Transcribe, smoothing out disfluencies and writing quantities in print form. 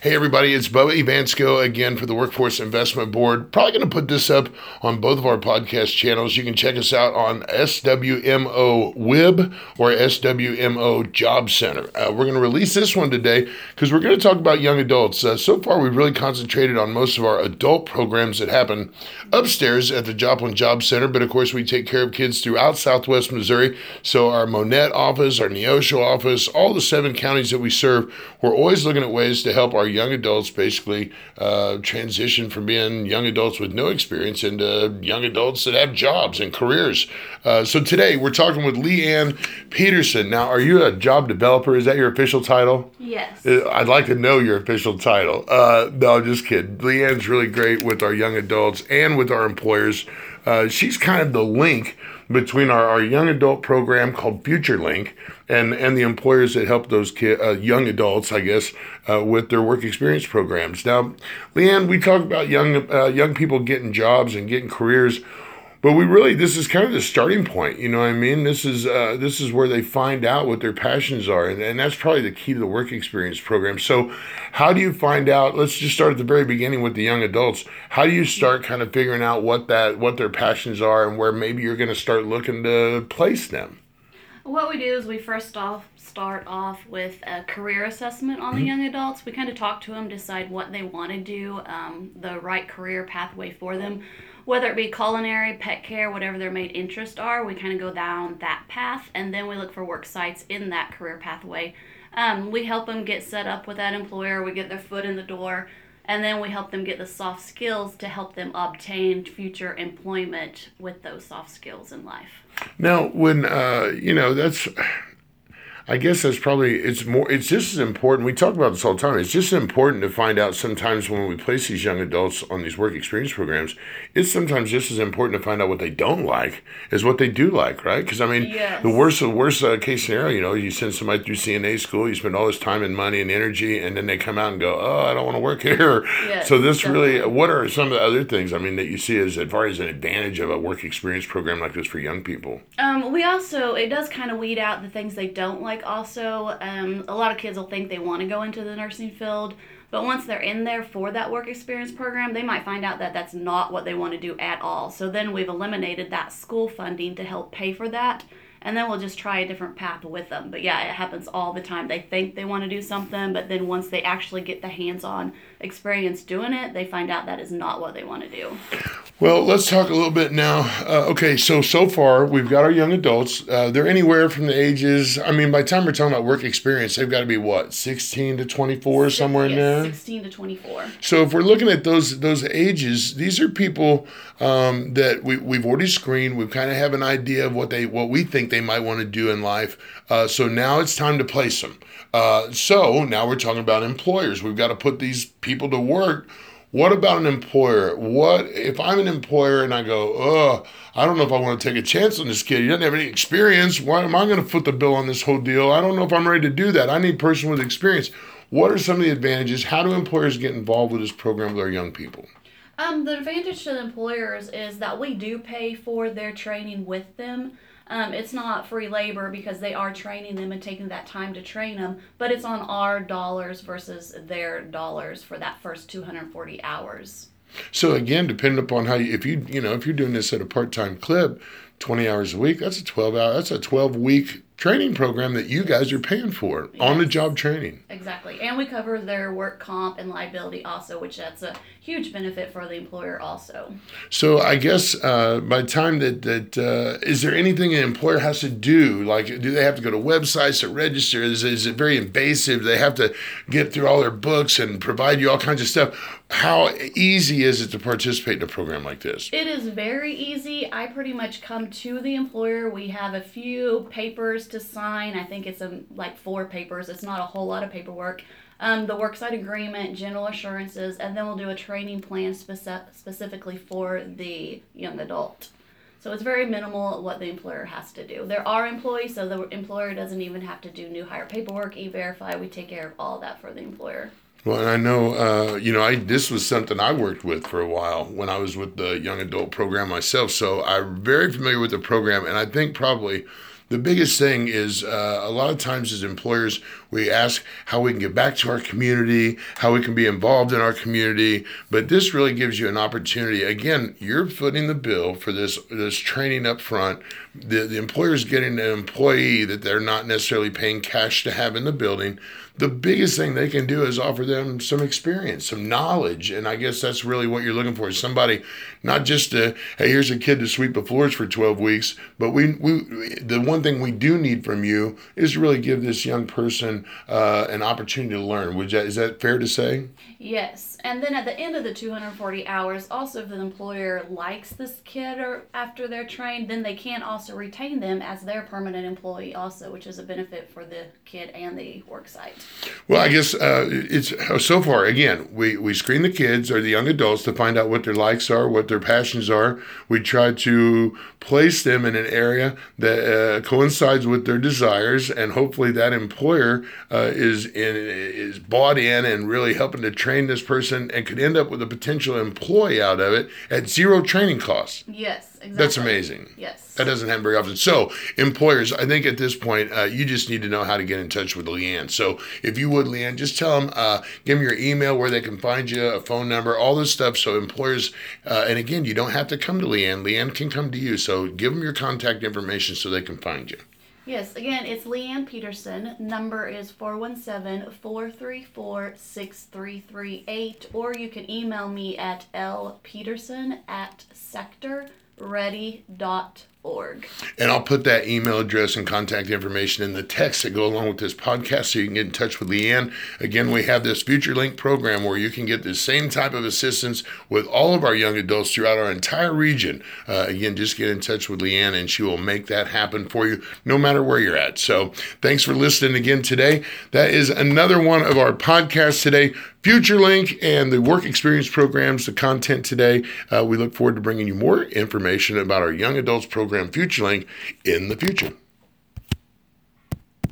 Hey everybody, it's Bubba Evansko again for the Workforce Investment Board. Probably going to put this up on both of our podcast channels. You can check us out on SWMO WIB or SWMO Job Center. We're going to release this one today because we're going to talk about young adults. So far, we've really concentrated on most of our adult programs that happen upstairs at the Joplin Job Center, but of course, we take care of kids throughout Southwest Missouri. So our Monette office, our Neosho office, all the 7 counties that we serve, we're always looking at ways to help our young adults basically transition from being young adults with no experience into young adults that have jobs and careers. So today we're talking with Leanne Peterson. Now, are you a job developer? Is that your official title? Yes. I'd like to know your official title. No, I'm just kidding. Leanne's really great with our young adults and with our employers. She's kind of the link between our young adult program called FutureLink and the employers that help those young adults, I guess, with their work experience programs. Now, Leanne, we talk about young people getting jobs and getting careers, but this is kind of the starting point. You know what I mean? This is where they find out what their passions are, and that's probably the key to the work experience program. So how do you find out? Let's just start at the very beginning with the young adults. How do you start kind of figuring out what their passions are and where maybe you're going to start looking to place them? What we do is we start off with a career assessment on the young adults. We kind of talk to them, decide what they want to do, the right career pathway for them, whether it be culinary, pet care, whatever their main interests are. We kind of go down that path, and then we look for work sites in that career pathway. We help them get set up with that employer. We get their foot in the door, and then we help them get the soft skills to help them obtain future employment with those soft skills in life. Now, when, I guess it's just as important. We talk about this all the time. It's just important to find out sometimes when we place these young adults on these work experience programs, it's sometimes just as important to find out what they don't like as what they do like, right? Because, Yes. the worst case scenario, you send somebody through CNA school, you spend all this time and money and energy, and then they come out and go, oh, I don't want to work here. Yes, So this definitely. really, what are some of the other things, that you see as far as an advantage of a work experience program like this for young people? It does kind of weed out the things they don't like also. A lot of kids will think they want to go into the nursing field, but once they're in there for that work experience program, they might find out that that's not what they want to do at all. So then we've eliminated that school funding to help pay for that, and then we'll just try a different path with them. But yeah, it happens all the time. They think they want to do something, but then once they actually get the hands-on experience doing it, they find out that is not what they want to do. Well, let's talk a little bit now. So far, we've got our young adults. They're anywhere from the ages, by the time we're talking about work experience, they've got to be, 16 to 24, somewhere in there? 16 to 24. So if we're looking at those ages, these are people that we've already screened. We kind of have an idea of what we think they might want to do in life. So now it's time to place them. So now we're talking about employers. We've got to put these people to work. What about an employer? What if I'm an employer and I go, I don't know if I want to take a chance on this kid. He doesn't have any experience. Why am I going to foot the bill on this whole deal? I don't know if I'm ready to do that. I need a person with experience. What are some of the advantages? How do employers get involved with this program with our young people? The advantage to the employers is that we do pay for their training with them. It's not free labor because they are training them and taking that time to train them, but it's on our dollars versus their dollars for that first 240 hours. So again, depending upon if you're doing this at a part-time clip, 20 hours a week, that's a 12-week training program that you guys are paying for, Yes. On-the-job training. Exactly. And we cover their work comp and liability also, which that's a huge benefit for the employer also. So I guess by the time is there anything an employer has to do? Like, do they have to go to websites to register? Is it very invasive? Do they have to get through all their books and provide you all kinds of stuff? How easy is it to participate in a program like this? It is very easy. I pretty much come to the employer. We have a few papers to sign. I think it's like 4 papers. It's not a whole lot of paperwork. The worksite agreement, general assurances, and then we'll do a training plan specifically for the young adult. So it's very minimal what the employer has to do. There are employees, so the employer doesn't even have to do new hire paperwork, E-Verify. We take care of all that for the employer. Well, and I know, this was something I worked with for a while when I was with the young adult program myself. So I'm very familiar with the program, and I think probably the biggest thing is a lot of times as employers, we ask how we can give back to our community, how we can be involved in our community. But this really gives you an opportunity. Again, you're footing the bill for this training up front. The employer's getting an employee that they're not necessarily paying cash to have in the building. The biggest thing they can do is offer them some experience, some knowledge. And I guess that's really what you're looking for. Somebody, not just hey, here's a kid to sweep the floors for 12 weeks, but the one thing we do need from you is to really give this young person an opportunity to learn. Is that fair to say? Yes. And then at the end of the 240 hours, also if the employer likes this kid or after they're trained, then they can also retain them as their permanent employee also, which is a benefit for the kid and the work site. Well, I guess it's so far, again, we screen the kids or the young adults to find out what their likes are, what their passions are. We try to place them in an area that coincides with their desires, and hopefully that employer is bought in and really helping to train this person and could end up with a potential employee out of it at zero training costs. Yes, exactly. That's amazing. Yes. That doesn't happen very often. So, employers, I think at this point, you just need to know how to get in touch with Leanne. So, if you would, Leanne, just tell them, give them your email, where they can find you, a phone number, all this stuff. So, employers, and again, you don't have to come to Leanne. Leanne can come to you. So, give them your contact information so they can find you. Yes, again, it's Leanne Peterson. Number is 417-434-6338, or you can email me at lpeterson@sectorready.org. And I'll put that email address and contact information in the text that go along with this podcast so you can get in touch with Leanne. Again, we have this FutureLink program where you can get the same type of assistance with all of our young adults throughout our entire region. Again, just get in touch with Leanne and she will make that happen for you no matter where you're at. So thanks for listening again today. That is another one of our podcasts today. FutureLink and the work experience programs, the content today. We look forward to bringing you more information about our young adults program, FutureLink, in the future.